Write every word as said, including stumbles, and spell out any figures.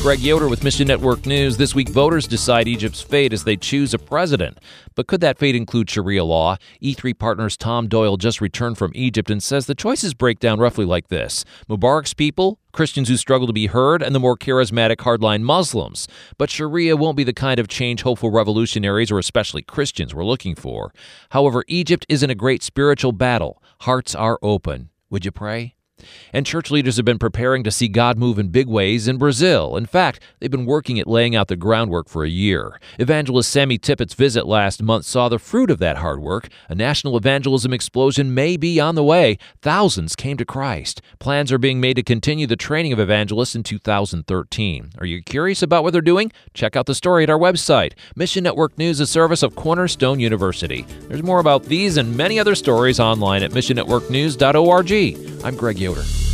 Greg Yoder with Mission Network News. This week, voters decide Egypt's fate as they choose a president. But could that fate include Sharia law? E three Partners' Tom Doyle just returned from Egypt and says the choices break down roughly like this. Mubarak's people, Christians who struggle to be heard, and the more charismatic hardline Muslims. But Sharia won't be the kind of change-hopeful revolutionaries or especially Christians we're looking for. However, Egypt is in a great spiritual battle. Hearts are open. Would you pray? And church leaders have been preparing to see God move in big ways in Brazil. In fact, they've been working at laying out the groundwork for a year. Evangelist Sammy Tippett's visit last month saw the fruit of that hard work. A national evangelism explosion may be on the way. Thousands came to Christ. Plans are being made to continue the training of evangelists in two thousand thirteen. Are you curious about what they're doing? Check out the story at our website. Mission Network News, a service of Cornerstone University. There's more about these and many other stories online at mission network news dot org. I'm Greg Yoder.